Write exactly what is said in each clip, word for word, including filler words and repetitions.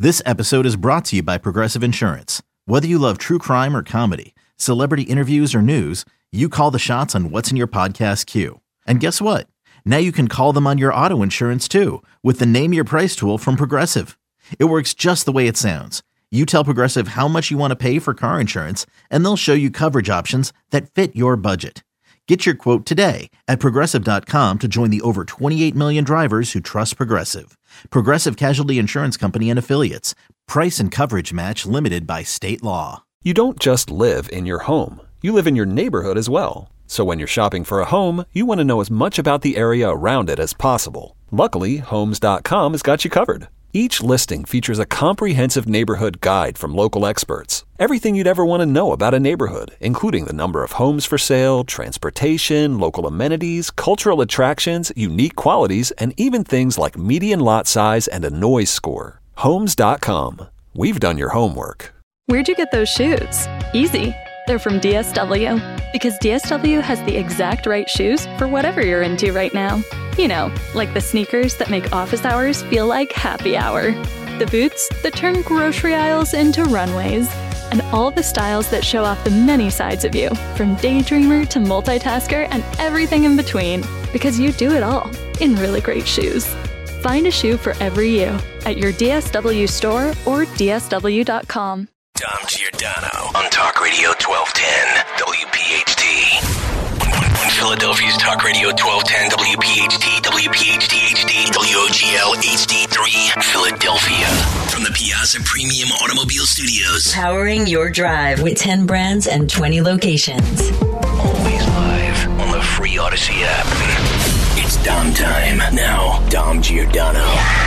This episode is brought to you by Progressive Insurance. Whether you love true crime or comedy, celebrity interviews or news, you call the shots on what's in your podcast queue. And guess what? Now you can call them on your auto insurance too with the Name Your Price tool from Progressive. It works just the way it sounds. You tell Progressive how much you want to pay for car insurance, and they'll show you coverage options that fit your budget. Get your quote today at Progressive dot com to join the over twenty-eight million drivers who trust Progressive. Progressive Casualty Insurance Company and Affiliates. Price and coverage match limited by state law. You don't just live in your home. You live in your neighborhood as well. So when you're shopping for a home, you want to know as much about the area around it as possible. Luckily, Homes dot com has got you covered. Each listing features a comprehensive neighborhood guide from local experts. Everything you'd ever want to know about a neighborhood, including the number of homes for sale, transportation, local amenities, cultural attractions, unique qualities, and even things like median lot size and a noise score. Homes dot com. We've done your homework. Where'd you get those shoes? Easy. They're from D S W. Because D S W has the exact right shoes for whatever you're into right now. You know, like the sneakers that make office hours feel like happy hour. The boots that turn grocery aisles into runways. And all the styles that show off the many sides of you, from daydreamer to multitasker and everything in between. Because you do it all in really great shoes. Find a shoe for every you at your D S W store or D S W dot com. Dom Giordano on Talk Radio twelve ten W P H T. On Philadelphia's Talk Radio twelve ten W P H T, W P H T H D, W O G L H D three, Philadelphia. From the Piazza Premium Automobile Studios. Powering your drive with ten brands and twenty locations. Always live on the free Odyssey app. It's Dom time. Now, Dom Giordano.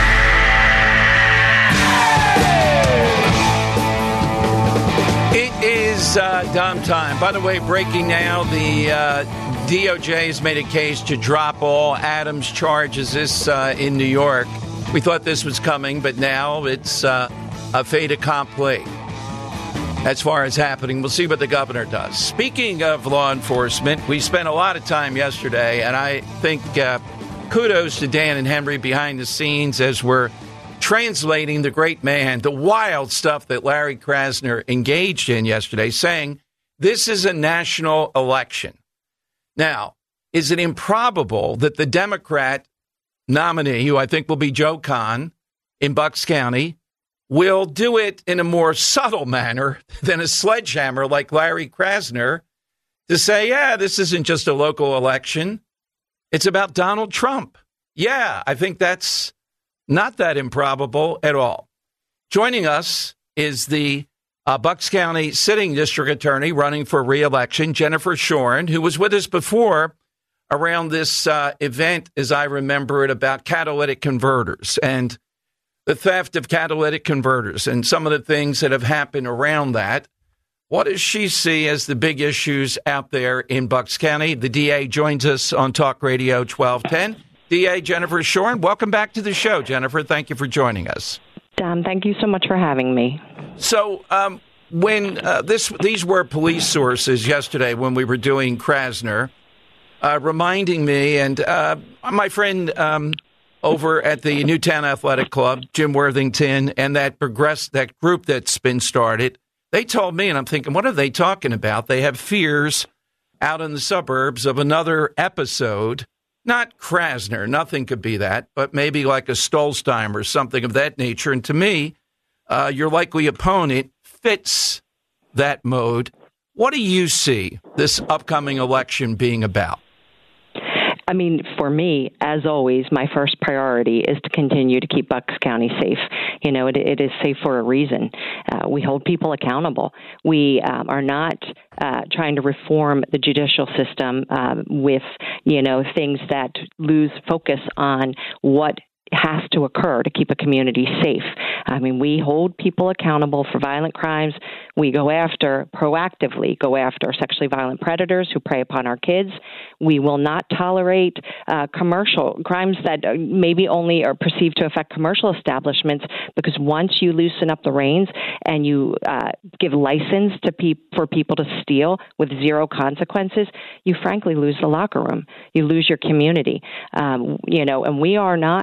It is uh, Dom time. By the way, breaking now, the uh, D O J has made a case to drop all Adams charges this uh, in New York. We thought this was coming, but now it's uh, a fait accompli as far as happening. We'll see what the governor does. Speaking of law enforcement, we spent a lot of time yesterday, and I think uh, kudos to Dan and Henry behind the scenes as we're translating the great man, the wild stuff that Larry Krasner engaged in yesterday, saying this is a national election. Now, is it improbable that the Democrat nominee, who I think will be Joe Kahn in Bucks County, will do it in a more subtle manner than a sledgehammer like Larry Krasner to say, yeah, this isn't just a local election. It's about Donald Trump. Yeah, I think that's not that improbable at all. Joining us is the uh, Bucks County sitting district attorney running for re-election, Jennifer Shoren, who was with us before around this uh, event, as I remember it, about catalytic converters and the theft of catalytic converters and some of the things that have happened around that. What does she see as the big issues out there in Bucks County? The D A joins us on Talk Radio twelve ten. D A Jennifer Shoren, welcome back to the show, Jennifer. Thank you for joining us. Dom, thank you so much for having me. So um, when uh, this these were police sources yesterday when we were doing Krasner, uh, reminding me, and uh, my friend um, over at the Newtown Athletic Club, Jim Worthington, and that progress that group that's been started, they told me, and I'm thinking, what are they talking about? They have fears out in the suburbs of another episode. Not Krasner, nothing could be that, but maybe like a Stolzheim or something of that nature. And to me, uh, your likely opponent fits that mode. What do you see this upcoming election being about? I mean, for me, as always, my first priority is to continue to keep Bucks County safe. You know, it, it is safe for a reason. Uh, we hold people accountable. We um, are not uh, trying to reform the judicial system uh, with, you know, things that lose focus on what has to occur to keep a community safe. I mean, we hold people accountable for violent crimes. We go after, proactively go after sexually violent predators who prey upon our kids. We will not tolerate uh, commercial crimes that maybe only are perceived to affect commercial establishments, because once you loosen up the reins and you uh, give license to pe- for people to steal with zero consequences, you frankly lose the locker room. You lose your community. Um, you know, and we are not, that is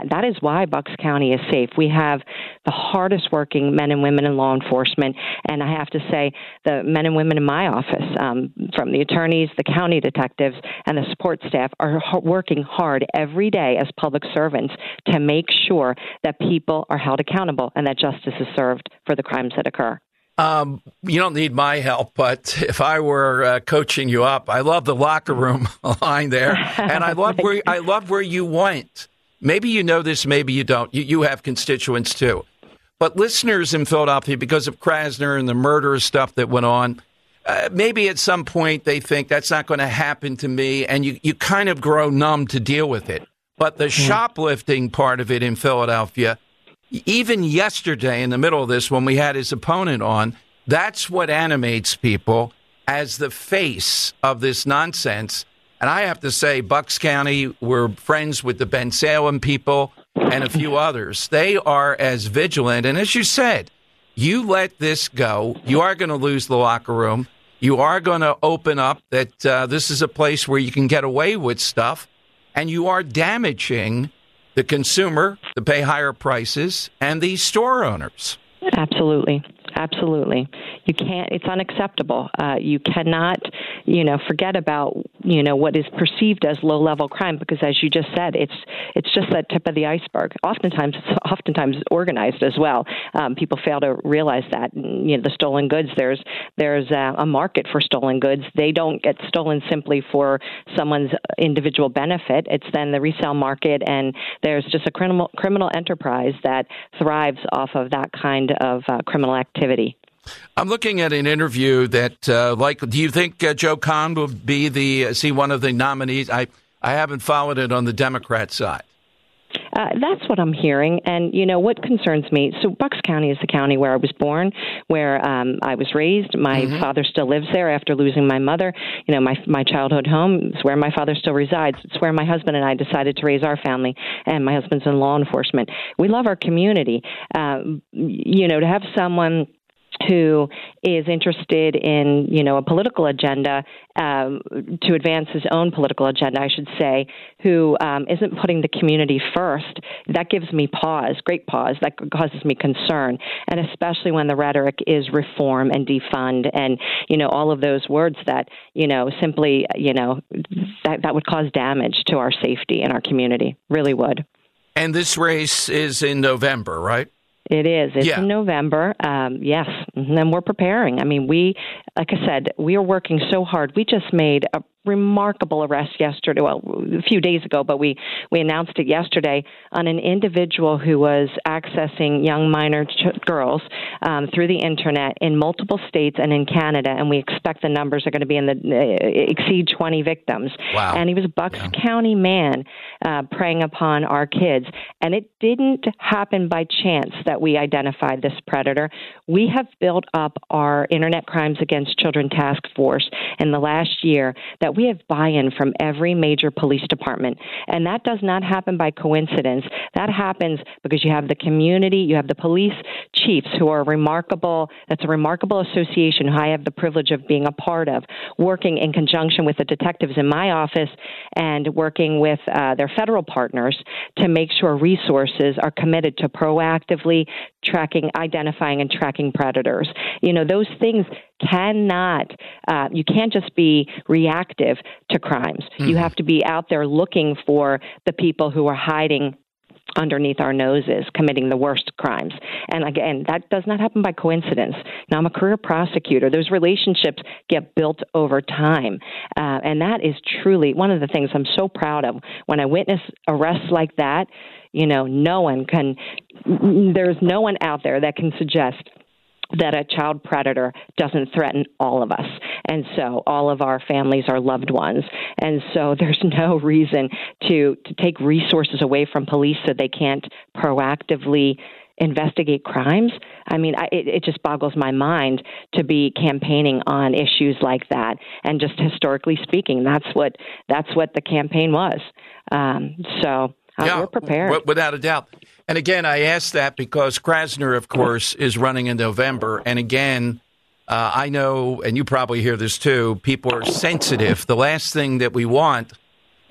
why Bucks County is safe. We have the hardest working men and women in law enforcement, and I have to say the men and women in my office, um, from the attorneys, the county detectives, and the support staff are h- working hard every day as public servants to make sure that people are held accountable and that justice is served for the crimes that occur. Um, you don't need my help, but if I were uh, coaching you up, I love the locker room line there, and I love where I love where you went. Maybe you know this, maybe you don't. You, you have constituents too, but listeners in Philadelphia, because of Krasner and the murder stuff that went on, uh, maybe at some point they think that's not going to happen to me, and you you kind of grow numb to deal with it. But the mm-hmm. shoplifting part of it in Philadelphia. Even yesterday, in the middle of this, when we had his opponent on, that's what animates people as the face of this nonsense. And I have to say, Bucks County, we're friends with the Ben Salem people and a few others. They are as vigilant. And as you said, you let this go, you are going to lose the locker room. You are going to open up that uh, this is a place where you can get away with stuff. And you are damaging the consumer to pay higher prices, and the store owners. Absolutely. Absolutely. You can't, it's unacceptable. Uh, you cannot, you know, forget about, you know, what is perceived as low-level crime, because as you just said, it's it's just that tip of the iceberg. Oftentimes, it's oftentimes organized as well. Um, people fail to realize that. You know, the stolen goods, there's there's a, a market for stolen goods. They don't get stolen simply for someone's individual benefit. It's then the resale market, and there's just a criminal criminal enterprise that thrives off of that kind of uh, criminal activity. I'm looking at an interview that, uh, like, do you think uh, Joe Kahn will be the, is he one of the nominees? I, I haven't followed it on the Democrat side. Uh, that's what I'm hearing. And, you know, what concerns me, so Bucks County is the county where I was born, where um, I was raised. My mm-hmm. father still lives there after losing my mother. You know, my my childhood home is where my father still resides. It's where my husband and I decided to raise our family, and my husband's in law enforcement. We love our community. Um, you know, to have someone who is interested in, you know, a political agenda, um, to advance his own political agenda, I should say, who um, isn't putting the community first, that gives me pause, great pause. That causes me concern, and especially when the rhetoric is reform and defund and, you know, all of those words that, you know, simply, you know, that, that would cause damage to our safety and our community, really would. And this race is in November, right? It is. It's yeah. in November. Um, yes. And we're preparing. I mean, we, like I said, we are working so hard. We just made a remarkable arrest yesterday, well, a few days ago, but we, we announced it yesterday on an individual who was accessing young minor ch- girls um, through the internet in multiple states and in Canada, and we expect the numbers are going to be in the uh, exceed twenty victims. Wow. And he was a Bucks yeah. County man uh, preying upon our kids, and it didn't happen by chance that we identified this predator. We have built up our Internet Crimes Against Children Task Force in the last year that we have buy-in from every major police department. And that does not happen by coincidence. That happens because you have the community, you have the police chiefs who are remarkable. That's a remarkable association who I have the privilege of being a part of, working in conjunction with the detectives in my office and working with uh, their federal partners to make sure resources are committed to proactively tracking, identifying, and tracking predators. You know, those things cannot, uh, you can't just be reactive to crimes. Mm-hmm. You have to be out there looking for the people who are hiding underneath our noses, committing the worst crimes. And again, that does not happen by coincidence. Now, I'm a career prosecutor. Those relationships get built over time. Uh, and that is truly one of the things I'm so proud of. When I witness arrests like that, you know, no one can, there's no one out there that can suggest that a child predator doesn't threaten all of us. And so all of our families are loved ones. And so there's no reason to, to take resources away from police so they can't proactively investigate crimes. I mean, I, it, it just boggles my mind to be campaigning on issues like that. And just historically speaking, that's what that's what the campaign was. Um, so uh, yeah, we're prepared. W- without a doubt. And again, I asked that because Krasner, of course, is running in November. And again, uh, I know, and you probably hear this too, people are sensitive. The last thing that we want,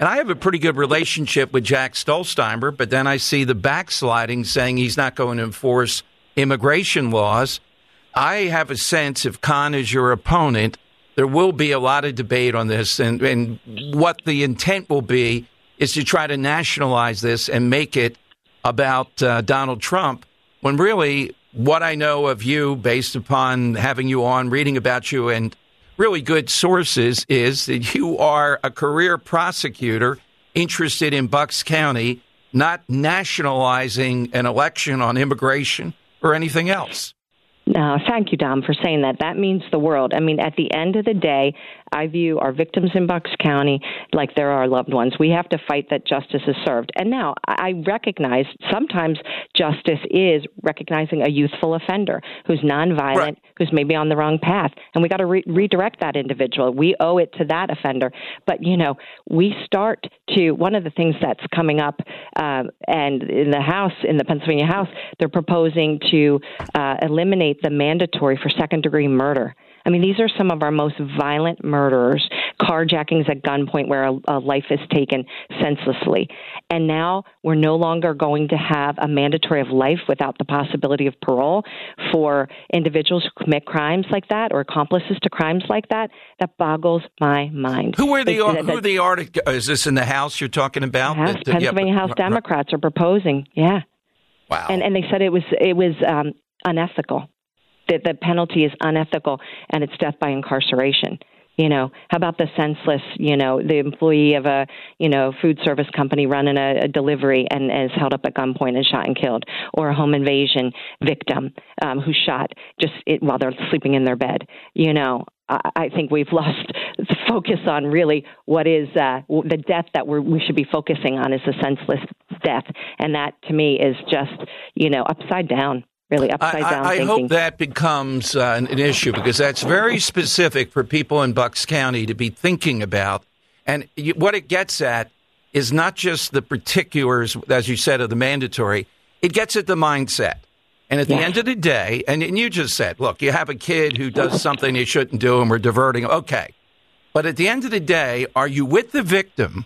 And I have a pretty good relationship with Jack Stolzheimer, but then I see the backsliding saying he's not going to enforce immigration laws. I have a sense if Khan is your opponent, there will be a lot of debate on this. And, and what the intent will be is to try to nationalize this and make it about uh, Donald Trump, when really what I know of you, based upon having you on, reading about you, and really good sources, is that you are a career prosecutor interested in Bucks County, not nationalizing an election on immigration or anything else. No, thank you, Dom, for saying that. That means the world. I mean, at the end of the day, I view our victims in Bucks County like they're our loved ones. We have to fight that justice is served. And now I recognize sometimes justice is recognizing a youthful offender who's nonviolent, right, who's maybe on the wrong path. And we got to re- redirect that individual. We owe it to that offender. But, you know, we start to, one of the things that's coming up, uh, and in the House, in the Pennsylvania House, they're proposing to uh, eliminate the mandatory for second-degree murder. I mean, these are some of our most violent murderers, carjackings at gunpoint where a, a life is taken senselessly. And now we're no longer going to have a mandatory of life without the possibility of parole for individuals who commit crimes like that or accomplices to crimes like that. That boggles my mind. Who are the, it, who are the articles? Is this in the House you're talking about? House, that, that, Pennsylvania yeah, House Democrats are proposing, yeah. Wow. And, and they said it was, it was um, unethical. That the penalty is unethical, and it's death by incarceration. You know, how about the senseless, you know, the employee of a, you know, food service company running a, a delivery and, and is held up at gunpoint and shot and killed, or a home invasion victim um, who's shot just it, while they're sleeping in their bed. You know, I, I think we've lost the focus on really what is uh, the death that we're, we should be focusing on is the senseless death. And that, to me, is just, you know, upside down. Really upside down I, I thinking. hope that becomes uh, an, an issue, because that's very specific for people in Bucks County to be thinking about. And you, what it gets at is not just the particulars, as you said, of the mandatory. It gets at the mindset. And at the yeah. end of the day, and, and you just said, look, you have a kid who does something he shouldn't do and we're diverting him. Okay. But at the end of the day, are you with the victim,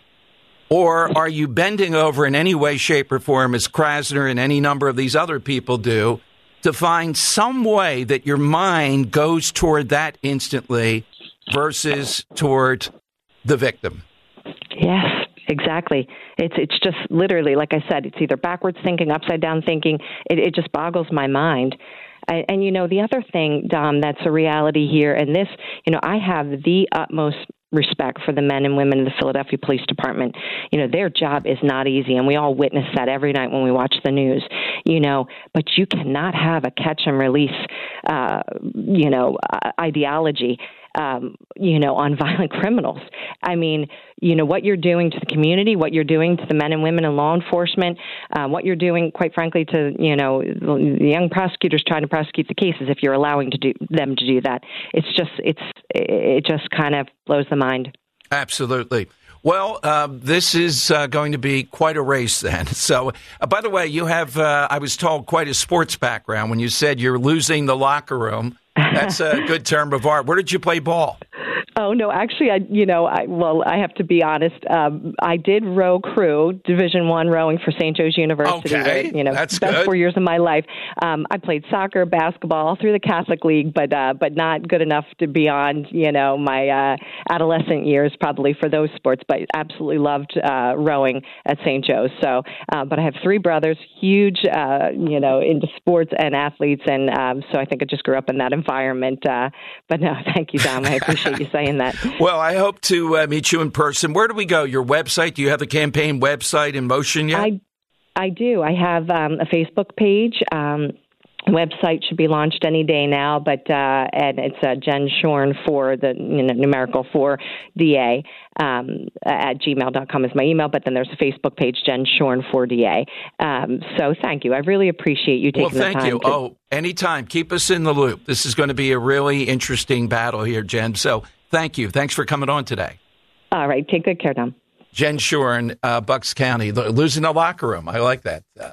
or are you bending over in any way, shape, or form, as Krasner and any number of these other people do, to find some way that your mind goes toward that instantly versus toward the victim? Yes, exactly. It's it's just literally, like I said, it's either backwards thinking, upside down thinking. It, it just boggles my mind. I, and, you know, the other thing, Dom, that's a reality here, and this, you know, I have the utmost respect for the men and women in the Philadelphia Police Department. You know, their job is not easy, and we all witness that every night when we watch the news, you know, but you cannot have a catch and release, uh, you know, uh, ideology, um, you know, on violent criminals. I mean, you know, what you're doing to the community, what you're doing to the men and women in law enforcement, uh, what you're doing, quite frankly, to, you know, the young prosecutors trying to prosecute the cases, if you're allowing to do them to do that. It's just, it's, it just kind of blows the mind. Absolutely. Well, uh, this is uh, going to be quite a race then. So, uh, by the way, you have, uh, I was told, quite a sports background when you said you're losing the locker room. That's a good term of art. Where did you play ball? Oh, no, actually, I, you know, I, well, I have to be honest. Um, I did row crew, Division One rowing for Saint Joe's University. Okay, where, you know, that's best good. four years of my life. Um, I played soccer, basketball, all through the Catholic League, but uh, but not good enough to beyond, you know, my uh, adolescent years, probably for those sports. But absolutely loved uh, rowing at Saint Joe's. So, uh, but I have three brothers, huge, uh, you know, into sports and athletes, and um, so I think I just grew up in that environment. Uh, but no, thank you, Dom. I appreciate you saying that. Well, I hope to uh, meet you in person. Where do we go? Your website? Do you have the campaign website in motion yet? I, I do. I have um, a Facebook page. Um, website should be launched any day now, but uh, and it's uh, Jen Shorn for the you know, numerical for D A um, at gmail dot com is my email. But then there's a Facebook page, Jen Shorn for D A. Um, so thank you. I really appreciate you taking well, thank the time. you. To- oh, anytime. Keep us in the loop. This is going to be a really interesting battle here, Jen. So thank you. Thanks for coming on today. All right. Take good care, Tom. Jen Shorn, uh, Bucks County, losing the locker room. I like that. Uh,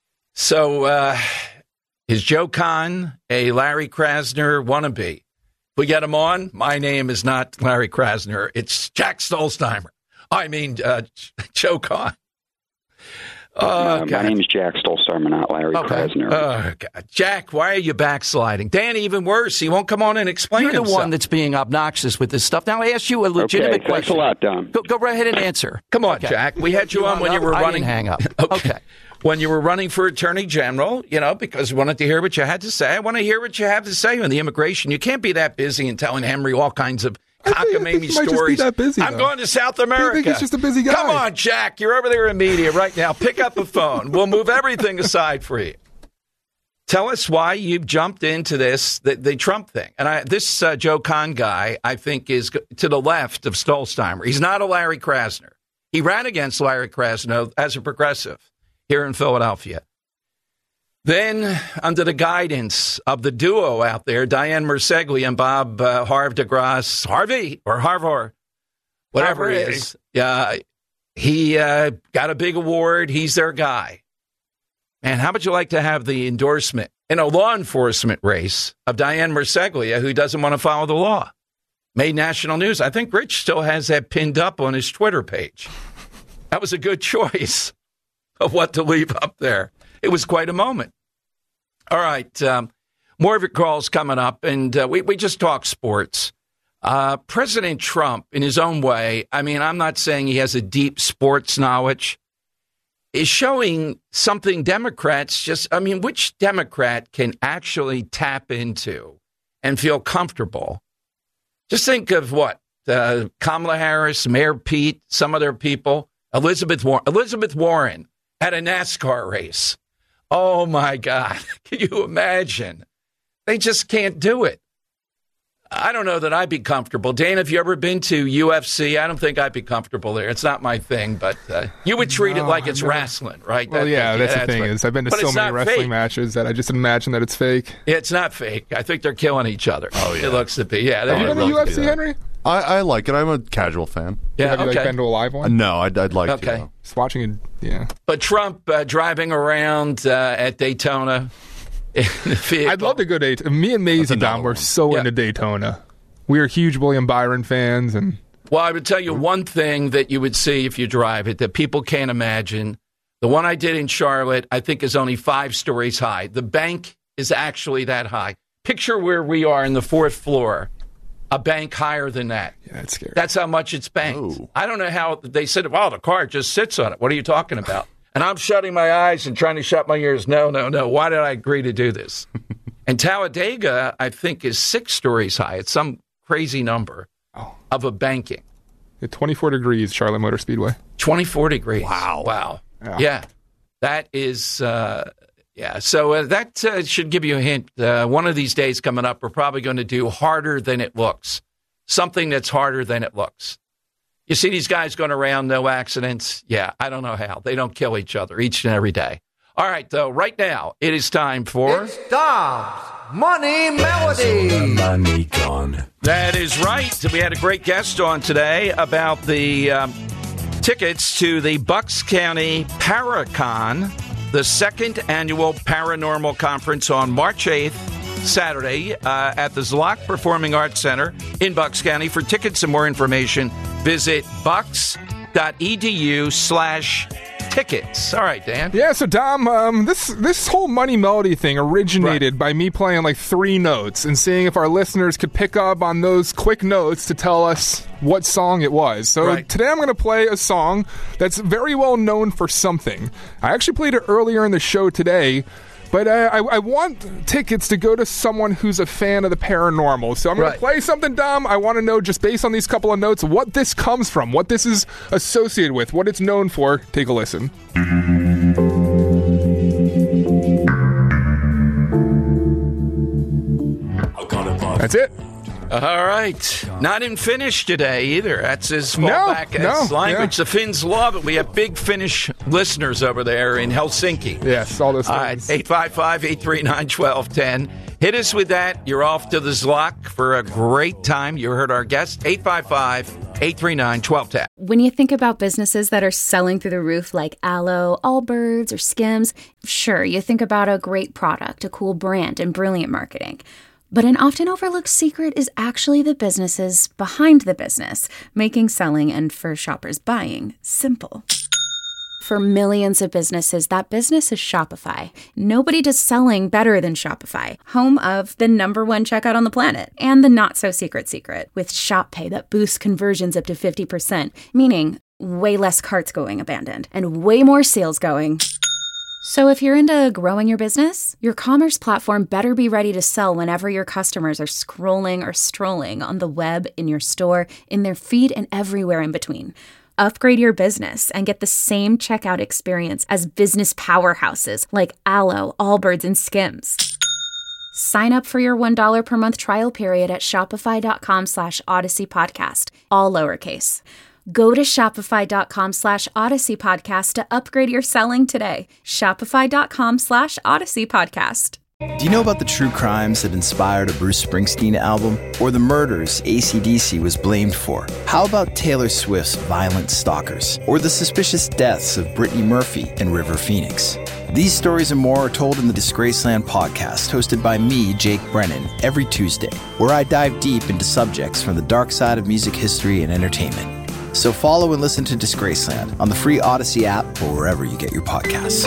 so uh, is Joe Kahn a Larry Krasner wannabe? We get him on. My name is not Larry Krasner. It's Jack Stolzheimer I mean, uh, Joe Kahn. Oh, uh, my name is Jack Stolstar. I'm not Larry okay. Krasner. Oh, God. Jack, why are you backsliding? Dan, even worse. He won't come on and explain You're himself. the one that's being obnoxious with this stuff. Now, I ask you a legitimate okay, question. Thanks a lot, Dom. Go, go right ahead and answer. Come on, okay. Jack. We had you, you on when up? you were I running. Didn't hang up. okay. okay. When you were running for Attorney General, you know, because we wanted to hear what you had to say. I want to hear what you have to say on the immigration. You can't be that busy and telling Henry all kinds of cockamamie stories. That busy, I'm going to South America. I think he's just a busy guy. Come on, Jack. You're over there in media right now. Pick up the phone. We'll move everything aside for you. Tell us why you've jumped into this, the, the Trump thing. And I, this uh, Joe Kahn guy, I think, is to the left of Stolzheimer. He's not a Larry Krasner. He ran against Larry Krasner as a progressive here in Philadelphia. Then, under the guidance of the duo out there, Diane Merseglia and Bob uh, Harv de Grasse, Harvey or Harvard, whatever Harvey. It is, uh, he uh, got a big award. He's their guy. Man, how would you like to have the endorsement in a law enforcement race of Diane Merseglia, who doesn't want to follow the law? Made national news. I think Rich still has that pinned up on his Twitter page. That was a good choice of what to leave up there. It was quite a moment. All right. Um, more of your calls coming up, and uh, we, we just talked sports. Uh, President Trump, in his own way, I mean, I'm not saying he has a deep sports knowledge, is showing something Democrats just, I mean, which Democrat can actually tap into and feel comfortable? Just think of what? Uh, Kamala Harris, Mayor Pete, some of their people, Elizabeth Warren, Elizabeth Warren at a NASCAR race. Oh, my God. Can you imagine? They just can't do it. I don't know that I'd be comfortable. Dana, have you ever been to U F C? I don't think I'd be comfortable there. It's not my thing, but uh, you would treat no, it like it's wrestling, right? Well, that, yeah, that, that's, that's the thing right. is I've been to but so many wrestling fake. matches that I just imagine that it's fake. Yeah, it's not fake. I think they're killing each other. Oh, yeah. It looks to be. Yeah. Have you been to U F C, Henry? I, I like it. I'm a casual fan. Yeah, Have you okay. like, been to a live one? Uh, no, I'd, I'd like okay. to. Okay. Just watching it, yeah. But Trump uh, driving around uh, at Daytona in the vehicle. I'd love to go to Daytona. Me and Maisie Dom were so yeah. into Daytona. We are huge William Byron fans. and Well, I would tell you one thing that you would see if you drive it that people can't imagine. The one I did in Charlotte, I think, is only five stories high. The bank is actually that high. Picture where we are in the fourth floor. A bank higher than that. Yeah, that's scary. That's how much it's banked. Oh. I don't know how they said, well, the car just sits on it. What are you talking about? And I'm shutting my eyes and trying to shut my ears. No, no, no. Why did I agree to do this? And Talladega, I think, is six stories high. It's some crazy number oh. of a banking. At twenty-four degrees, Charlotte Motor Speedway. twenty-four degrees. Wow. Wow. Yeah. yeah. That is, uh, yeah. So uh, that uh, should give you a hint. Uh, one of these days coming up, we're probably going to do harder than it looks. Something that's harder than it looks. You see these guys going around, no accidents? Yeah, I don't know how. They don't kill each other each and every day. All right, though, right now, it is time for... It's Dom's Money Melody. Money gone. That is right. We had a great guest on today about the um, tickets to the Bucks County Paracon, the second annual paranormal conference on March eighth, Saturday, uh, at the Zlock Performing Arts Center in Bucks County. For tickets and more information, visit bucks.edu slash tickets. All right, Dan. Yeah, so Dom, um, this this whole Money Melody thing originated right. by me playing like three notes and seeing if our listeners could pick up on those quick notes to tell us what song it was. So right. today I'm going to play a song that's very well known for something. I actually played it earlier in the show today, but uh, I, I want tickets to go to someone who's a fan of the paranormal. So I'm going right. to play something, Dom. I want to know, just based on these couple of notes, what this comes from, what this is associated with, what it's known for. Take a listen. That's it. All right. Not in Finnish today either. That's his No, fallback as no, language. yeah. The Finns love it. We have big Finnish listeners over there in Helsinki. Yes, all those All things. right, eight five five, eight three nine, one two one zero. Hit us with that. You're off to the Zlock for a great time. You heard our guest, eight five five, eight three nine, one two one zero. When you think about businesses that are selling through the roof like Aloe, Allbirds, or Skims, sure, you think about a great product, a cool brand, and brilliant marketing. But an often overlooked secret is actually the businesses behind the business, making selling and for shoppers buying simple. For millions of businesses, that business is Shopify. Nobody does selling better than Shopify, home of the number one checkout on the planet and the not-so-secret secret with Shop Pay that boosts conversions up to fifty percent, meaning way less carts going abandoned and way more sales going. So if you're into growing your business, your commerce platform better be ready to sell whenever your customers are scrolling or strolling on the web, in your store, in their feed, and everywhere in between. Upgrade your business and get the same checkout experience as business powerhouses like Alo, Allbirds, and Skims. Sign up for your one dollar per month trial period at shopify.com slash Odyssey Podcast, all lowercase. Go to shopify.com slash Odyssey Podcast to upgrade your selling today. Shopify.com slash Odyssey Podcast. Do you know about the true crimes that inspired a Bruce Springsteen album? Or the murders A C D C was blamed for? How about Taylor Swift's Violent Stalkers? Or the suspicious deaths of Brittany Murphy and River Phoenix? These stories and more are told in the Disgraceland podcast, hosted by me, Jake Brennan, every Tuesday, where I dive deep into subjects from the dark side of music history and entertainment. So follow and listen to Disgraceland on the free Odyssey app or wherever you get your podcasts.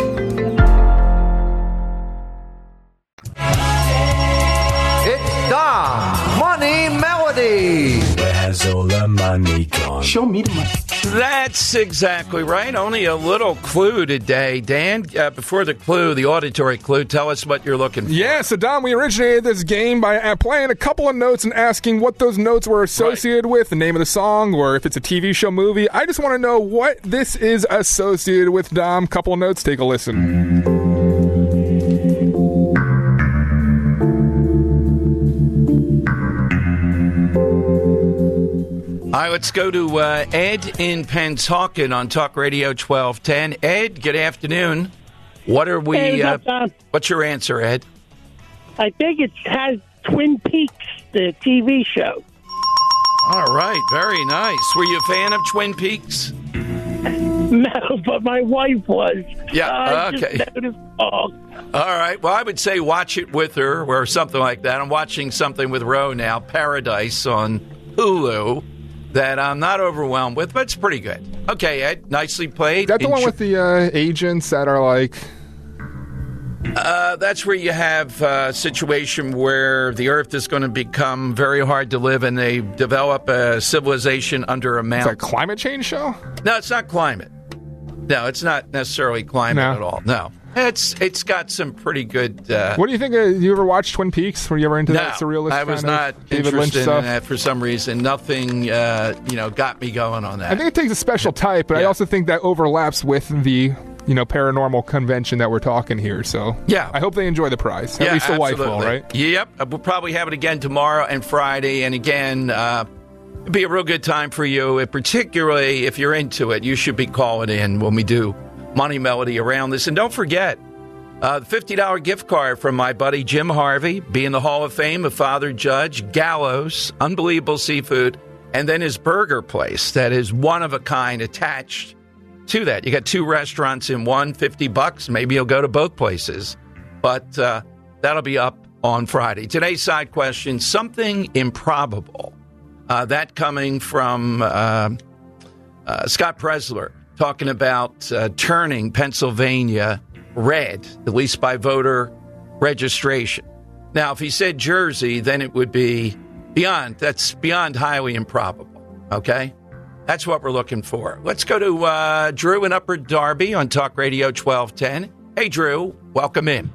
It's Dom Money Melody. Where has all the money gone? Show me the money. That's exactly right. Only a little clue today. Dan, uh, before the clue, the auditory clue, tell us what you're looking for. Yeah, so Dom, we originated this game by uh, playing a couple of notes and asking what those notes were associated right. with, the name of the song, or if it's a T V show, movie. I just want to know what this is associated with, Dom. Couple of notes, take a listen. All right, let's go to uh, Ed in Pennsauken on Talk Radio twelve ten. Ed, good afternoon. What are we? Hey, uh, up, what's your answer, Ed? I think it has Twin Peaks, the T V show. All right, very nice. Were you a fan of Twin Peaks? No, but my wife was. Yeah, uh, okay. Just noticed, oh. All right, well, I would say watch it with her or something like that. I'm watching something with Ro now, Paradise on Hulu, that I'm not overwhelmed with, but it's pretty good. Okay, Ed, nicely played. Is that the Enjoy- one with the uh, agents that are like... Uh, that's where you have a situation where the Earth is going to become very hard to live, and they develop a civilization under a mountain. Is that a climate change show? No, it's not climate. No, it's not necessarily climate No. at all. No. It's It's got some pretty good... Uh, What do you think? Uh, you ever watch Twin Peaks? Were you ever into no, that surrealist I was kind not of David Lynch interested stuff? in that for some reason. Nothing, uh, you know, got me going on that. I think it takes a special type, but I Yeah. also think that overlaps with the, you know, paranormal convention that we're talking here. So Yeah. I hope they enjoy the prize. At Yeah, least the wife will, absolutely. right? Yep. We'll probably have it again tomorrow and Friday. And again, uh, it'd be a real good time for you, particularly if you're into it. You should be calling in when we do Money Melody around this. And don't forget, uh, the fifty dollars gift card from my buddy Jim Harvey, be in the Hall of Fame of Father Judge, Gallows, unbelievable seafood, and then his burger place that is one of a kind attached to that. You got two restaurants in one, fifty bucks. Maybe you'll go to both places. But uh, that'll be up on Friday. Today's side question, something improbable. Uh, that coming from uh, uh, Scott Presler, talking about uh, turning Pennsylvania red, at least by voter registration. Now, if he said Jersey, then it would be beyond, that's beyond highly improbable, okay? That's what we're looking for. Let's go to uh, Drew in Upper Darby on Talk Radio twelve ten. Hey, Drew, welcome in.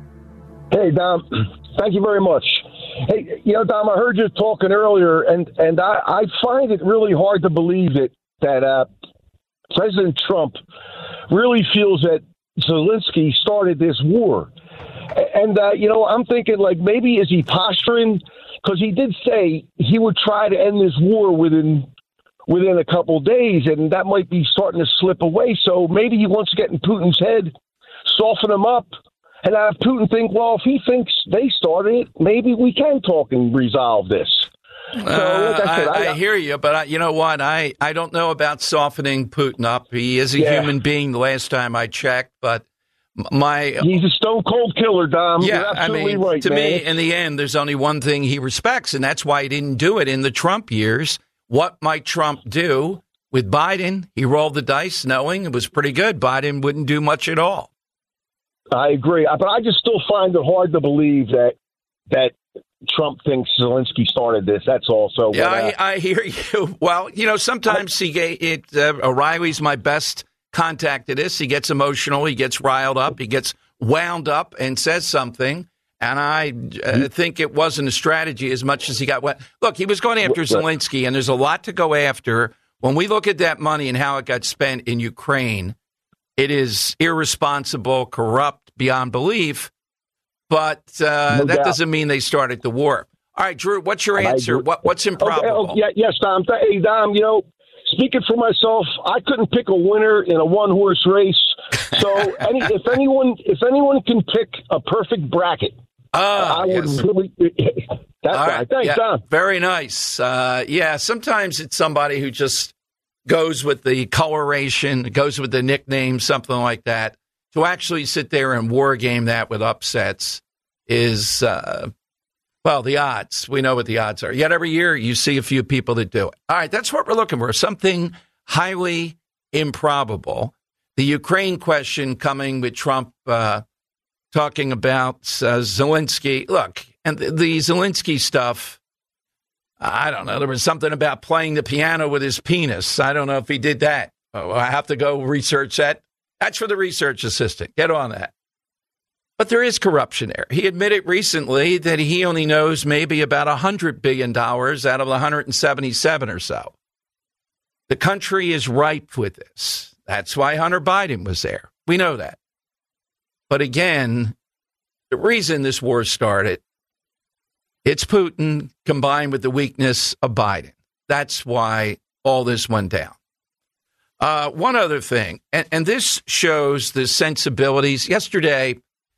Hey, Dom. Thank you very much. Hey, you know, Dom, I heard you talking earlier, and, and I, I find it really hard to believe that, that uh, President Trump really feels that Zelensky started this war. And, uh, you know, I'm thinking, like, maybe is he posturing? Because he did say he would try to end this war within within a couple of days, and that might be starting to slip away. So maybe he wants to get in Putin's head, soften him up, and have Putin think, well, if he thinks they started it, maybe we can talk and resolve this. So, Uh, like I, said, I, I, I hear you, but I, you know what? I, I don't know about softening Putin up. He is a Yeah. human being the last time I checked, but My, He's a stone cold killer, Dom. Yeah, You're absolutely I mean, right, to man. me, in the end, there's only one thing he respects, and that's why he didn't do it in the Trump years. What might Trump do with Biden? He rolled the dice knowing it was pretty good. Biden wouldn't do much at all. I agree, but I just still find it hard to believe that that Trump thinks Zelensky started this. That's all. So yeah, but, uh, I, I hear you. Well, you know, sometimes he get it. Uh, O'Reilly's my best contact to this. He gets emotional. He gets riled up. He gets wound up and says something. And I uh, think it wasn't a strategy as much as he got. Look, he was going after Zelensky, and there's a lot to go after. When we look at that money and how it got spent in Ukraine, it is irresponsible, corrupt beyond belief. But uh, No that doubt. doesn't mean they started the war. All right, Drew, what's your answer? What, what's improbable? Okay, oh, yeah, yes, Dom. Hey, Dom, you know, speaking for myself, I couldn't pick a winner in a one-horse race. So any, if anyone if anyone can pick a perfect bracket, Ah, I would yes. really. That's All right. right. Thanks, yeah, Dom. Very nice. Uh, yeah, sometimes it's somebody who just goes with the coloration, goes with the nickname, something like that. To actually sit there and war game that with upsets is, uh, well, the odds. We know what the odds are. Yet every year you see a few people that do it. All right, that's what we're looking for, something highly improbable. The Ukraine question coming with Trump uh, talking about uh, Zelensky. Look, and the, the Zelensky stuff, I don't know. There was something about playing the piano with his penis. I don't know if he did that. Oh, I have to go research that. That's for the research assistant. Get on that. But there is corruption there. He admitted recently that he only knows maybe about one hundred billion dollars out of the one hundred seventy-seven or so. The country is ripe with this. That's why Hunter Biden was there. We know that. But again, the reason this war started, it's Putin combined with the weakness of Biden. That's why all this went down. Uh, one other thing, and, and this shows the sensibilities. Yesterday,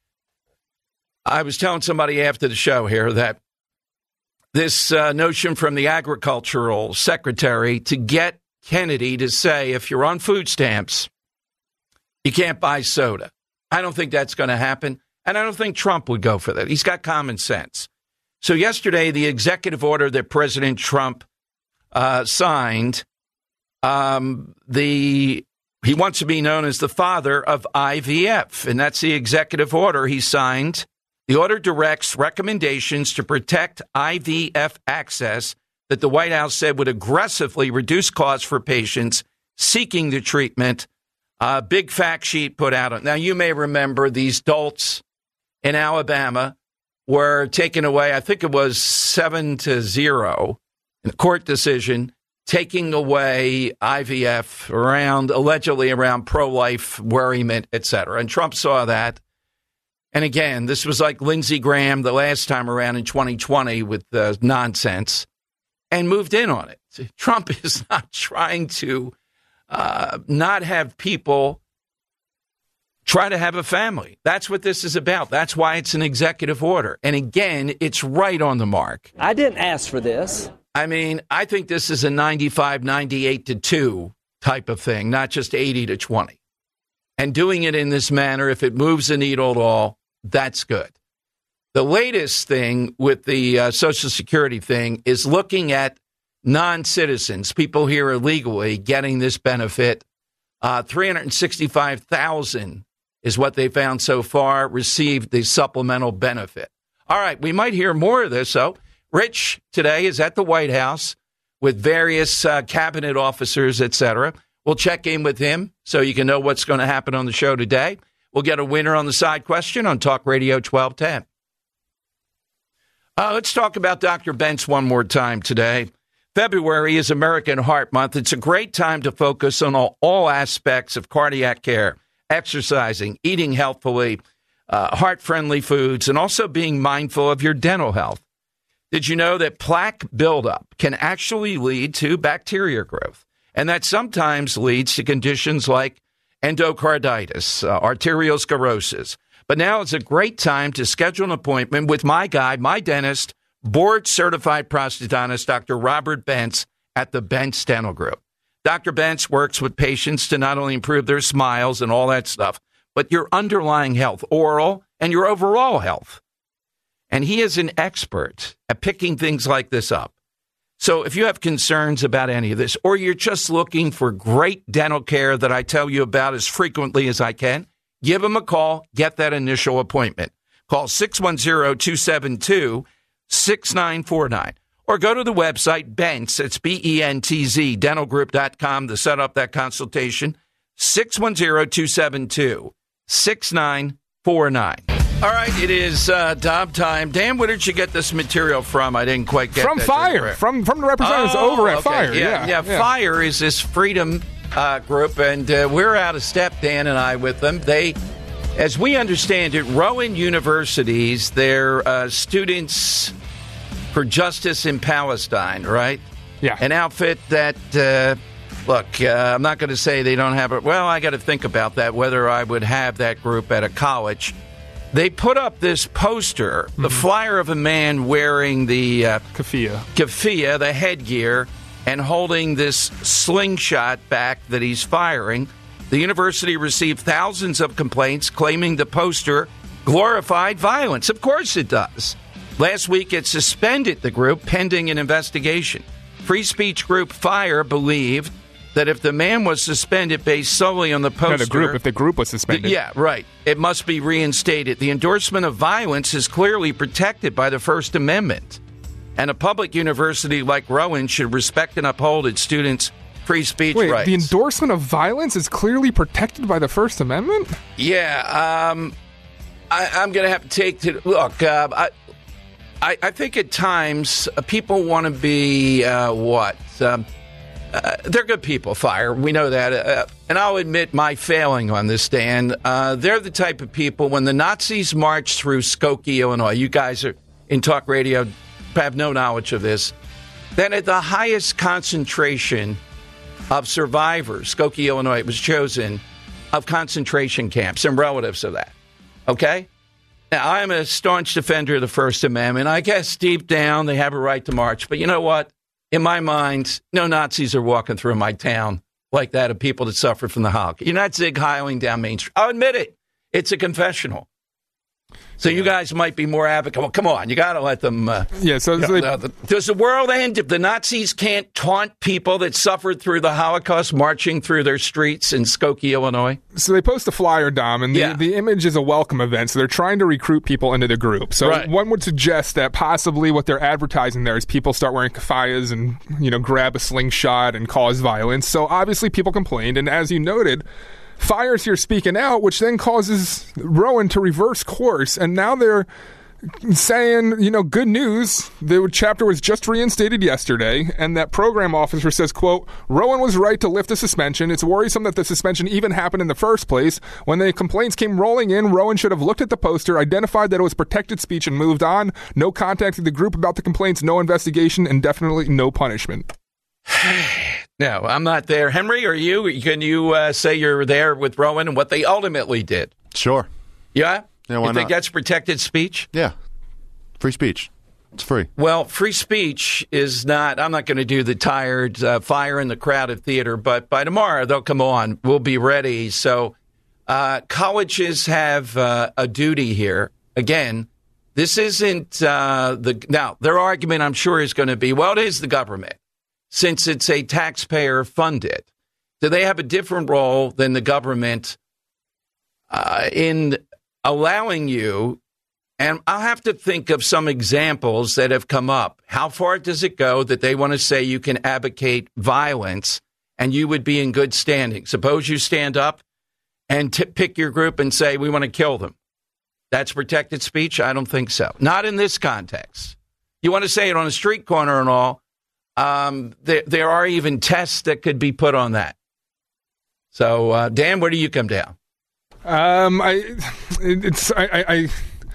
I was telling somebody after the show here that this uh, notion from the agricultural secretary to get Kennedy to say, if you're on food stamps, you can't buy soda. I don't think that's going to happen. And I don't think Trump would go for that. He's got common sense. So yesterday, the executive order that President Trump uh, signed, um, the he wants to be known as the father of I V F, and that's the executive order he signed. The order directs recommendations to protect I V F access that the White House said would aggressively reduce costs for patients seeking the treatment. A uh, big fact sheet put out. Now, you may remember these dolts in Alabama were taken away. I think it was seven to zero in a court decision, taking away I V F around, allegedly around pro-life worriment, et cetera. And Trump saw that. And again, this was like Lindsey Graham the last time around in twenty twenty with the nonsense and moved in on it. Trump is not trying to uh, not have people try to have a family. That's what this is about. That's why it's an executive order. And again, it's right on the mark. I didn't ask for this. I mean, I think this is a ninety-five, ninety-eight to two type of thing, not just eighty to twenty. And doing it in this manner, if it moves the needle at all, that's good. The latest thing with the uh, Social Security thing is looking at non-citizens, people here illegally getting this benefit. Uh, three hundred sixty-five thousand is what they found so far received the supplemental benefit. All right, we might hear more of this, though. Rich today is at the White House with various uh, cabinet officers, et cetera. We'll check in with him so you can know what's going to happen on the show today. We'll get a winner on the side question on Talk Radio twelve ten. Uh, let's talk about Doctor Bentz one more time today. February is American Heart Month. It's a great time to focus on all, all aspects of cardiac care, exercising, eating healthfully, uh, heart-friendly foods, and also being mindful of your dental health. Did you know that plaque buildup can actually lead to bacteria growth? And that sometimes leads to conditions like endocarditis, uh, arteriosclerosis. But now is a great time to schedule an appointment with my guy, my dentist, board-certified prosthodontist, Doctor Robert Bentz at the Bentz Dental Group. Doctor Bentz works with patients to not only improve their smiles and all that stuff, but your underlying health, oral and your overall health. And he is an expert at picking things like this up. So if you have concerns about any of this, or you're just looking for great dental care that I tell you about as frequently as I can, give him a call, get that initial appointment. Call six one zero, two seven two, six nine four nine. Or go to the website, Bentz, it's B E N T Z, dental group dot com to set up that consultation. six one zero, two seven two, six nine four nine. All right, it is uh, Dom time. Dan, where did you get this material from? I didn't quite get from that. Fire, from from the representatives oh, over at okay. Fire. Yeah, Yeah, yeah, yeah. Fire is this freedom uh, group, and uh, we're out of step, Dan and I, with them. They, as we understand it, Rowan Universities, they're uh, students for justice in Palestine, right? Yeah. An outfit that, uh, look, uh, I'm not going to say they don't have it. Well, I got to think about that, whether I would have that group at a college. They put up this poster, mm-hmm. the flyer of a man wearing the uh, keffiyeh, keffiyeh, the headgear, and holding this slingshot back that he's firing. The university received thousands of complaints claiming the poster glorified violence. Of course it does. Last week, it suspended the group pending an investigation. Free speech group Fire believed that if the man was suspended based solely on the poster... No, the group, if the group was suspended. Yeah, right. It must be reinstated. The endorsement of violence is clearly protected by the First Amendment. And a public university like Rowan should respect and uphold its students' free speech Wait, rights. The endorsement of violence is clearly protected by the First Amendment? Yeah, um, I, I'm going to have to take... to Look, uh, I, I, I think at times uh, people want to be, uh, what... Um, Uh, they're good people, Fire. We know that. Uh, and I'll admit my failing on this, Dan. Uh, they're the type of people, when the Nazis marched through Skokie, Illinois, you guys are in talk radio, have no knowledge of this, then at the highest concentration of survivors, Skokie, Illinois, was chosen, of concentration camps and relatives of that. Okay? Now, I'm a staunch defender of the First Amendment. I guess deep down they have a right to march. But you know what? In my mind, no Nazis are walking through my town like that of people that suffered from the Holocaust. You're not Zig Heiling down Main Street. I'll admit it. It's a confessional. So you guys might be more advocate. Well, come on. You got to let them. Uh, yeah. So, so you know, they, uh, the, does the world end if the Nazis can't taunt people that suffered through the Holocaust marching through their streets in Skokie, Illinois? So they post a flyer, Dom, and the, yeah. the image is a welcome event. So they're trying to recruit people into the group. So right. one would suggest that possibly what they're advertising there is people start wearing keffiyehs and, you know, grab a slingshot and cause violence. So obviously people complained, and as you noted, Fire's here speaking out, which then causes Rowan to reverse course, and now they're saying, you know, good news, the chapter was just reinstated yesterday, and that program officer says, quote, Rowan was right to lift the suspension. It's worrisome that the suspension even happened in the first place. When the complaints came rolling in, Rowan should have looked at the poster, identified that it was protected speech, and moved on. No contact with the group about the complaints, no investigation, and definitely no punishment. No, I'm not there. Henry, are you? Can you uh, say you're there with Rowan and what they ultimately did? Sure. Yeah? Yeah, why you think not? that's protected speech? Yeah. Free speech. It's free. Well, free speech is not, I'm not going to do the tired uh, Fire in the crowded theater, but by tomorrow they'll come on. We'll be ready. So uh, colleges have uh, a duty here. Again, this isn't uh, the, now their argument I'm sure is going to be, well, it is the government. Since it's a taxpayer funded, do they have a different role than the government uh, in allowing you? And I'll have to think of some examples that have come up. How far does it go that they want to say you can advocate violence and you would be in good standing? Suppose you stand up and t- pick your group and say, we want to kill them. That's protected speech? I don't think so. Not in this context. You want to say it on a street corner and all. Um, there, there are even tests that could be put on that. So, uh, Dan, where do you come down? Um, I, it's, I, I,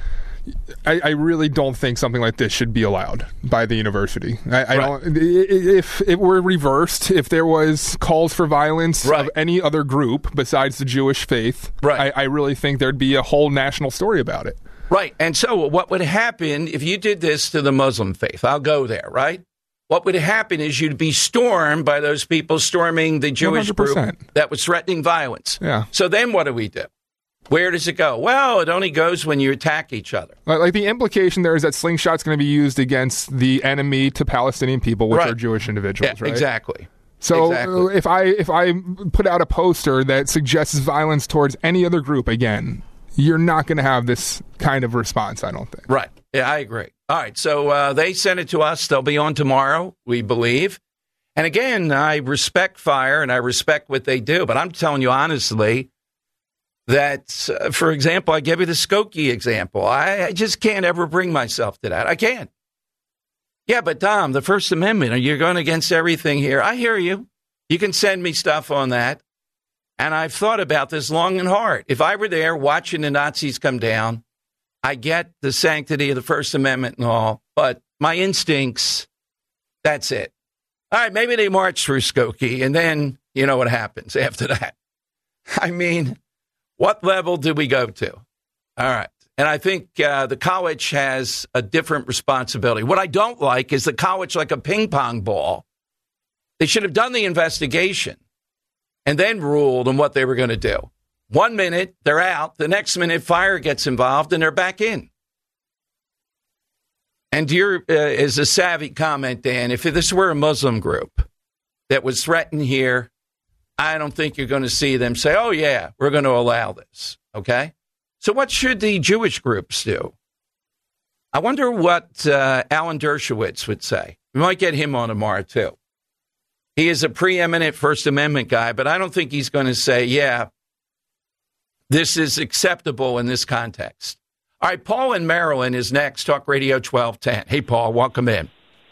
I, I really don't think something like this should be allowed by the university. I, I Right. don't. If it were reversed, if there was calls for violence Right. of any other group besides the Jewish faith, Right. I, I really think there'd be a whole national story about it. Right. And so what would happen if you did this to the Muslim faith? I'll go there, right? What would happen is you'd be stormed by those people storming the Jewish one hundred percent group that was threatening violence. Yeah. So then what do we do? Where does it go? Well, it only goes when you attack each other. Like, like the implication there is that slingshot's going to be used against the enemy to Palestinian people, which Right. are Jewish individuals, Yeah, right? exactly. So Exactly. if I if I put out a poster that suggests violence towards any other group, again, you're not going to have this kind of response, I don't think. Right. Yeah, I agree. All right. So uh, they sent it to us. They'll be on tomorrow, we believe. And again, I respect Fire and I respect what they do. But I'm telling you honestly that, uh, for example, I gave you the Skokie example. I, I just can't ever bring myself to that. I can't. Yeah, but Dom, the First Amendment, are you going against everything here? I hear you. You can send me stuff on that. And I've thought about this long and hard. If I were there watching the Nazis come down, I get the sanctity of the First Amendment and all, but my instincts, that's it. All right, maybe they march through Skokie, and then you know what happens after that. I mean, what level do we go to? All right. And I think uh, the college has a different responsibility. What I don't like is the college like a ping pong ball. They should have done the investigation and then ruled on what they were going to do. One minute, they're out. The next minute, Fire gets involved, and they're back in. And your uh, is a savvy comment, Dan. If this were a Muslim group that was threatened here, I don't think you're going to see them say, oh, yeah, we're going to allow this. Okay? So what should the Jewish groups do? I wonder what uh, Alan Dershowitz would say. We might get him on tomorrow, too. He is a preeminent First Amendment guy, but I don't think he's going to say, yeah, this is acceptable in this context. All right, Paul in Maryland is next. Talk Radio twelve ten. Hey, Paul, welcome in.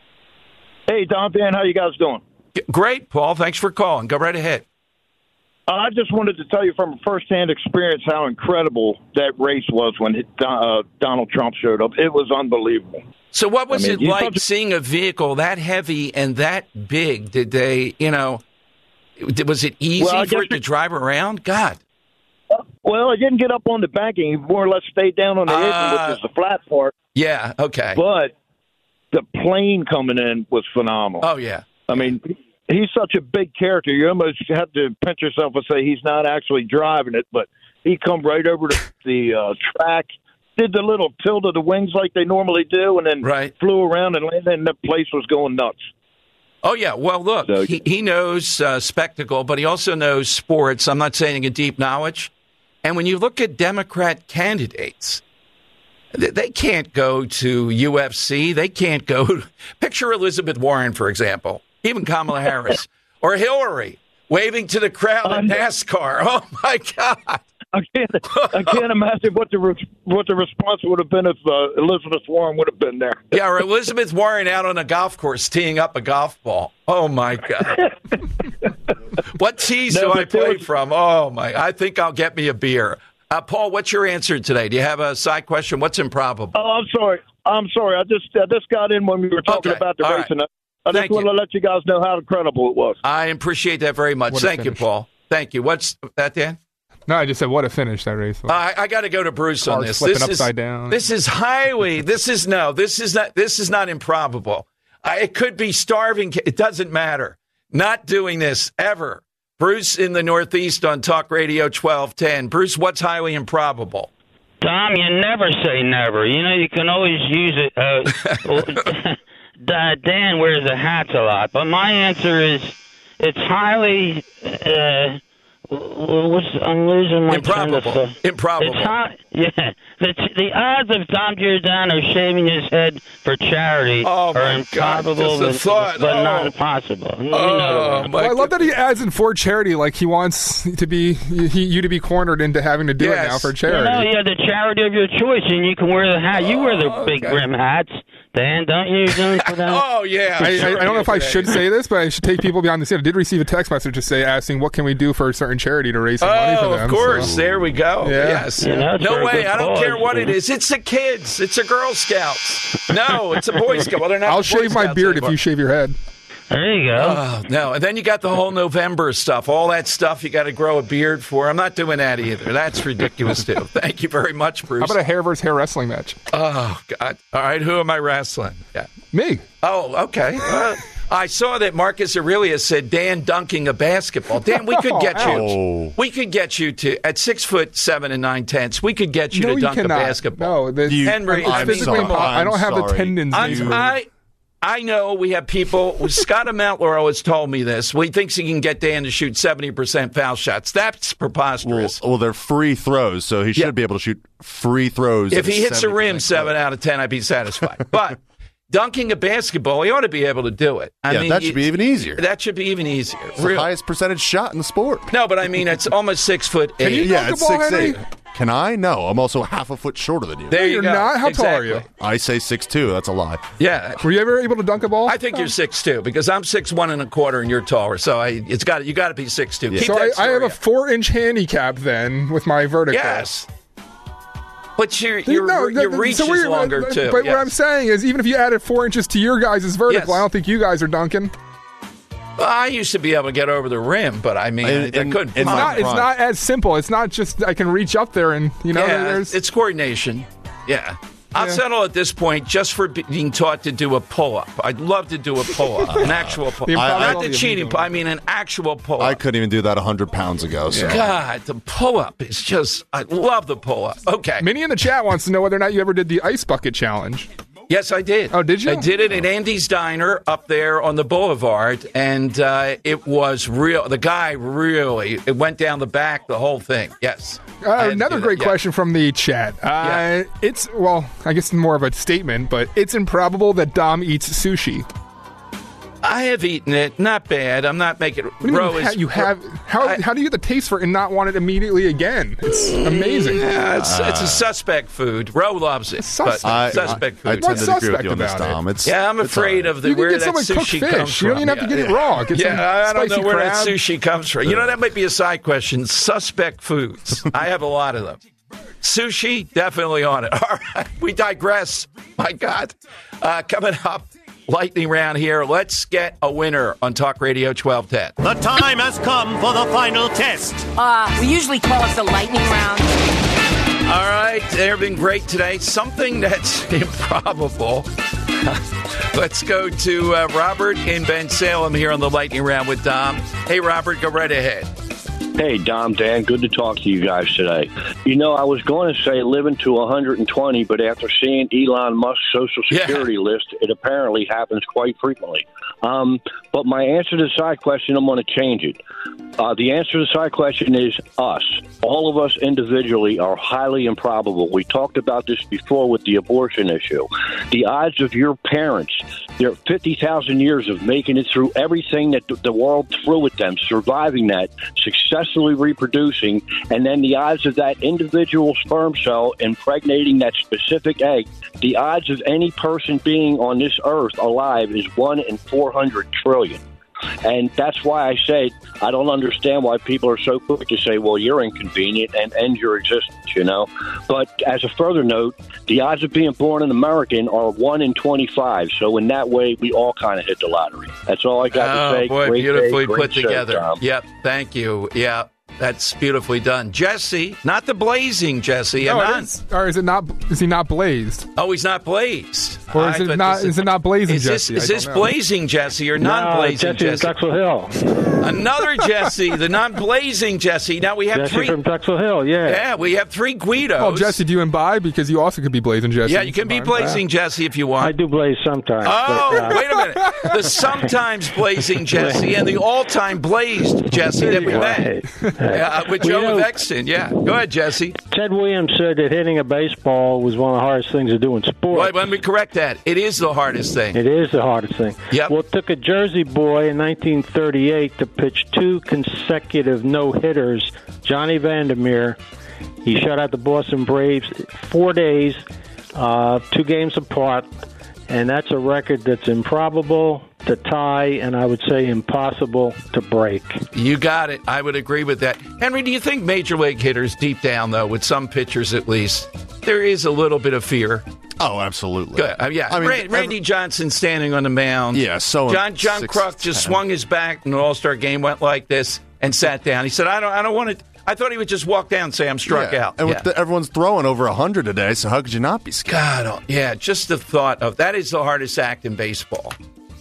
Hey, Don, Dan, how you guys doing? Great, Paul. Thanks for calling. Go right ahead. Uh, I just wanted to tell you from firsthand experience how incredible that race was when it, uh, Donald Trump showed up. It was unbelievable. So what was I mean, it like seeing a vehicle that heavy and that big? Did they, you know, was it easy Well, I for it guess to drive around? God. Well, I didn't get up on the banking. He more or less stayed down on the edge, Uh, which is the flat part. Yeah, okay. But the plane coming in was phenomenal. Oh, yeah. I mean, he's such a big character. You almost have to pinch yourself and say he's not actually driving it, but he come right over to the uh, track, did the little tilt of the wings like they normally do, and then right. flew around and landed, and the place was going nuts. Oh, yeah. Well, look, So- he, he knows uh, spectacle, but he also knows sports. I'm not saying a deep knowledge. And when you look at Democrat candidates, th- they can't go to U F C. They can't go to, picture Elizabeth Warren, for example, even Kamala Harris, or Hillary waving to the crowd at NASCAR. Oh, my God. I can't, I can't imagine what the re- what the response would have been if uh, Elizabeth Warren would have been there. Yeah, or Elizabeth Warren out on a golf course teeing up a golf ball. Oh, my God. What tees No, do I but there play was- from? Oh, my. I think I'll get me a beer. Uh, Paul, what's your answer today? Do you have a side question? What's improbable? Oh, I'm sorry. I'm sorry. I just I just got in when we were talking Okay. about the All race, right. and I, I just Thank want to let you guys know how incredible it was. I appreciate that very much. What a Thank you, finish. Paul. Thank you. What's that, Dan? No, I just said what a finish that race was. I, I got to go to Bruce on Cars this. flipping This is, upside down. This is highly. This is no. This is not. This is not improbable. I, it could be starving. It doesn't matter. Not doing this ever. Bruce in the Northeast on Talk Radio twelve ten. Bruce, what's highly improbable? Tom, you never say never. You know, you can always use it. Uh, Dan wears the hats a lot, but my answer is it's highly. Uh, what's, I'm losing my Improbable. train of thought. Improbable. It's high, yeah. The, the odds of Tom Giordano shaving his head for charity Oh, are my God, improbable, just the but, thought. but Oh. not impossible. You know Oh, that. my Well, I love that he adds in for charity, like he wants to be he, you to be cornered into having to do Yes. it now for You charity. know, you have the charity of your choice, and you can wear the hat. You wear the big okay. brim hats, Dan, don't you? Doing for that? Oh yeah. I, I, sure I don't know if I today. should say this, but I should take people behind the scene. I did receive a text message to say asking what can we do for a certain charity to raise some money for Oh, them. of course. so- There we go. Yeah. Yes. You know, it's for no a way. good I don't cause, care what it yeah. is. It's the kids. It's a Girl Scouts. No, it's a Boy Scout. Well, they're not I'll the Boy shave my Scouts beard anymore. if you shave your head. There you go. Oh, no. And then you got the whole November stuff. All that stuff you got to grow a beard for. I'm not doing that either. That's ridiculous, too. Thank you very much, Bruce. How about a hair versus hair wrestling match? Oh, God. All right. Who am I wrestling? Yeah. Me. Oh, okay. Uh, I saw that Marcus Aurelius said Dan dunking a basketball. Dan, we could get you. Oh. We could get you to at six foot seven and nine tenths. We could get you no, to you dunk cannot. a basketball. No, this, Henry, it's I mean, physically come on. impossible. I don't have sorry. the tendons. I'm, dude. I, I know we have people. Scott Amantler has told me this. He thinks he can get Dan to shoot seventy percent foul shots. That's preposterous. Well, well, they're free throws, so he should Yeah. be able to shoot free throws. If at he hits the rim seventy percent seven clip. out of ten, I'd be satisfied. But dunking a basketball, he ought to be able to do it. I Yeah, mean, that should be even easier. That should be even easier. It's the Real- highest percentage shot in the sport. No, but I mean, it's almost six foot eight. Can you Yeah, dunk a it's ball, six Henry? eight. Can I? No, I'm also half a foot shorter than you. There No, you you're go. not. How tall are Exactly. you? I say six two. That's a lie. Yeah. Were you ever able to dunk a ball? I think you're six two because I'm six one and a quarter and you're taller. So I, it's got you got to be six two. Yeah. Keep So that I, I story have a up. four inch handicap then with my vertical. Yes. But your your, No, your that- reach so is we're- longer but, too. But Yes. what I'm saying is, even if you added four inches to your guys' vertical, Yes. I don't think you guys are dunking. Well, I used to be able to get over the rim, but I mean, In- I, I in- couldn't. in It's my not. It's prime. not as simple. It's not just I can reach up there and you know. yeah, there's it's coordination. Yeah. I'll Yeah. settle at this point just for being taught to do a pull-up. I'd love to do a pull-up, an actual pull-up. The Not improbability the of cheating doing pull. I mean, an actual pull-up. I couldn't even do that one hundred pounds ago. So. God, the pull-up is just, I love the pull-up. Okay. Minnie in the chat wants to know whether or not you ever did the ice bucket challenge. Yes, I did. Oh, did you? I did it at Andy's Diner up there on the boulevard, and uh, it was real. The guy really, it went down the back, the whole thing. Yes. I Uh, had to another do great that. Yeah. question from the chat. Uh, Yeah. It's, well, I guess more of a statement, but it's improbable that Dom eats sushi. I have eaten it. Not bad. I'm not making it. What do you, Bro, mean, ha- is, you have how I- how do you get the taste for it and not want it immediately again? It's amazing. Yeah, it's, it's a suspect food. Ro loves it. Suspect. But I, suspect I, I food. tend What's to agree with suspect you on this, about it? Tom. It's, yeah, I'm it's afraid all right. of the You can where get that some like sushi cooked comes fish. from. You don't even have to Yeah. get it raw. Get some Yeah, I don't spicy know where crab. that sushi comes from. You know, that might be a side question. Suspect foods. I have a lot of them. Sushi, definitely on it. All right, we digress. My God. Uh, coming up, lightning round here. Let's get a winner on Talk Radio twelve ten. The time has come for the final test. Uh, we usually call it the lightning round. All right, they've been great today. Something that's improbable. Let's go to uh, Robert in Ben Salem here on the lightning round with Dom. Hey, Robert, go right ahead. Hey, Dom, Dan, good to talk to you guys today. You know, I was going to say living to one hundred twenty, but after seeing Elon Musk's Social Security yeah. list, it apparently happens quite frequently. Um, but my answer to the side question, I'm going to change it. Uh, the answer to the side question is us. All of us individually are highly improbable. We talked about this before with the abortion issue. The odds of your parents, their fifty thousand years of making it through everything that the world threw at them, surviving that, successfully reproducing, and then the odds of that individual sperm cell impregnating that specific egg, the odds of any person being on this earth alive is one in four hundred trillion. And that's why I say I don't understand why people are so quick to say, well, you're inconvenient and end your existence, you know. But as a further note, the odds of being born an American are one in twenty-five. So in that way, we all kind of hit the lottery. That's all I got oh, to say. Boy, great beautifully day, great put show, together. Tom. Yep, thank you. Yeah, that's beautifully done. Jesse, not the blazing Jesse. No, non- it is. Or is it not? Is he not blazed? Oh, he's not blazed. Or is I it not? this Is it not blazing Is this, Jesse? is I this don't know. blazing Jesse or non-blazing no, Jesse? Jesse? From Drexel Hill. Another Jesse, the non-blazing Jesse. Now we have Jesse three from Drexel Hill. Yeah. Yeah, we have three Guidos. Well, Jesse, do you imbibe? Because you also could be blazing Jesse. Yeah, you can be blazing Jesse if you want. I do blaze sometimes. Oh, but, uh, wait a minute. The sometimes blazing Jesse and the all-time blazed Jesse that we met. Yeah, with Joe know, Vexton. Yeah. Go ahead, Jesse. Ted Williams said that hitting a baseball was one of the hardest things to do in sports. Well, let me correct that. It is the hardest thing. It is the hardest thing. Yep. Well, it took a Jersey boy in nineteen thirty-eight to pitch two consecutive no-hitters. Johnny Vandermeer, he shut out the Boston Braves four days, uh, two games apart, and that's a record that's improbable to tie, and I would say impossible to break. You got it. I would agree with that. Henry, do you think major league hitters, deep down, though, with some pitchers at least, there is a little bit of fear? Oh, absolutely. Good. Uh, yeah, I mean, Randy, Randy Johnson standing on the mound. Yeah, so John John six, Kruk just ten. swung his back in an All-Star game, went like this, and sat down. He said, "I don't, I don't want to." I thought he would just walk down and say, "I'm struck yeah. out." And yeah. with the, everyone's throwing over one hundred today, so how could you not be scared? God, oh, yeah, just the thought of that is the hardest act in baseball.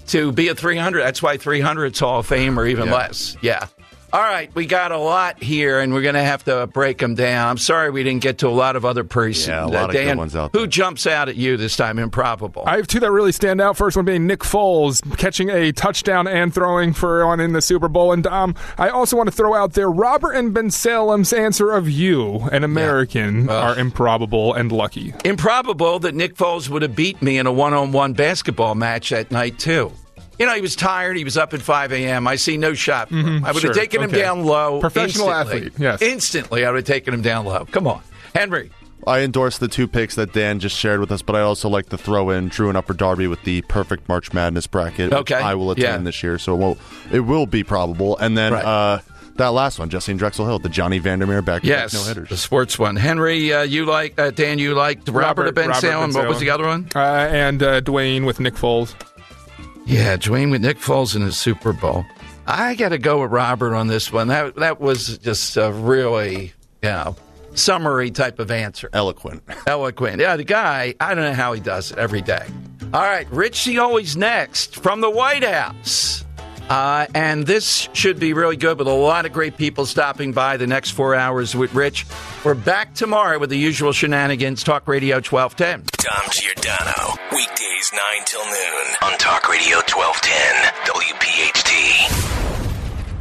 to be a three hundred. That's why three hundred's Hall of Fame or even Yeah. less. Yeah. All right, we got a lot here, and we're going to have to break them down. I'm sorry we didn't get to a lot of other persons. Yeah, a lot of Dan, good ones out there. who jumps out at you this time? Improbable. I have two that really stand out. First one being Nick Foles catching a touchdown and throwing for one in the Super Bowl. And um, I also want to throw out there Robert and Ben Salem's answer of you, an American, Yeah. Uh, are improbable and lucky. Improbable that Nick Foles would have beat me in a one-on-one basketball match that night, too. You know, he was tired. He was up at five a.m. I see no shot for him. Mm-hmm, I would sure. have taken him Okay. down low. Professional instantly. athlete, yes. Instantly, I would have taken him down low. Come on. Henry. I endorse the two picks that Dan just shared with us, but I also like to throw in Drew and Upper Darby with the perfect March Madness bracket, which Okay. I will attend Yeah. this year, so it will, it will be probable. And then Right. uh, that last one, Jesse and Drexel Hill, the Johnny Vandermeer back Yes, no hitters. the sports one. Henry, uh, you like, uh, Dan, you liked Robert, Ben Robert Salem. Ben What was Salem. the other one? Uh, and uh, Dwayne with Nick Foles. Yeah, Dwayne with Nick Foles in his Super Bowl. I got to go with Robert on this one. That that was just a really, you know, summary type of answer. Eloquent. Eloquent. Yeah, the guy, I don't know how he does it every day. All right, Rich C. Always next from the White House. Uh, and this should be really good with a lot of great people stopping by the next four hours with Rich. We're back tomorrow with the usual shenanigans. Talk Radio twelve ten. Dom Giordano. Weekdays nine till noon on Talk Radio twelve ten.